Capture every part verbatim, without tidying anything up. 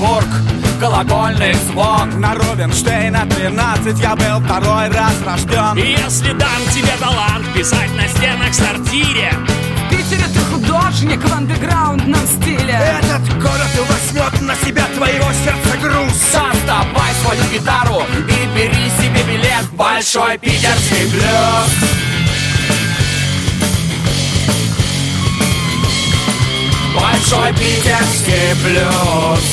Петербург, колокольный звон. На Рубинштейна тринадцать я был второй раз рожден. И если дам тебе талант писать на стенах сортире, в Питере ты художник в андеграундном стиле. Этот город возьмет на себя твоего сердца груз. Доставай свою гитару и бери себе билет в большой питерский блюз. Большой питерский блюз.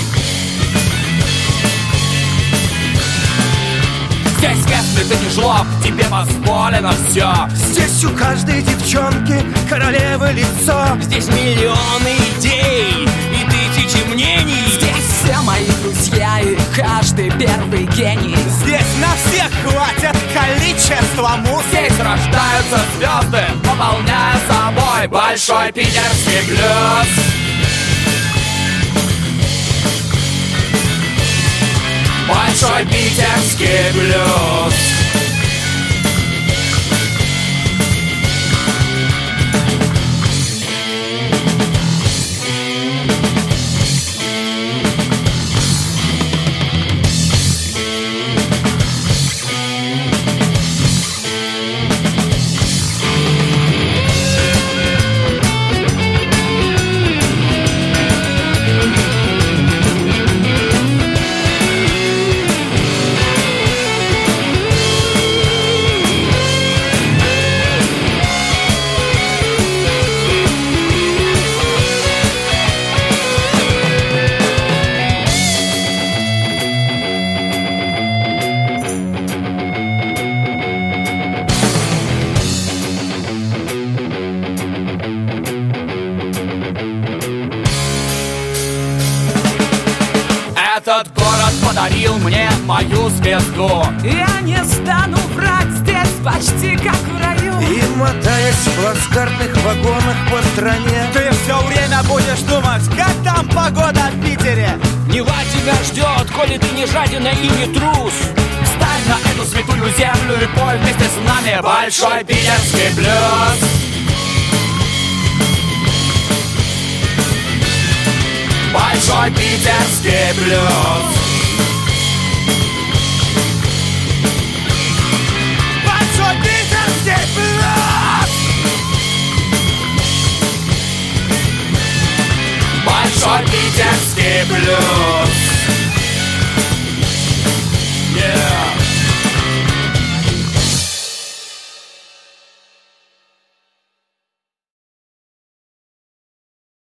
Здесь, если ты не жлоб, тебе позволено все. Здесь у каждой девчонки королевы лицо. здесь миллионы идей и тысячи мнений. Здесь все мои друзья и каждый первый гений. Здесь на всех хватит количество муз. Здесь рождаются звезды, пополняя собой большой питерский блюз. Большой питерский блюз. Этот город подарил мне мою звезду. Я не стану врать, здесь почти как в раю. И мотаясь в плацкартных вагонах по стране, ты все время будешь думать, как там погода в Питере. Нева тебя ждет, коли ты не жадина и не трус. Встань на эту святую землю и пой вместе с нами большой питерский блюз. Большой питерский блюз. Большой питерский блюз. Большой питерский блюз.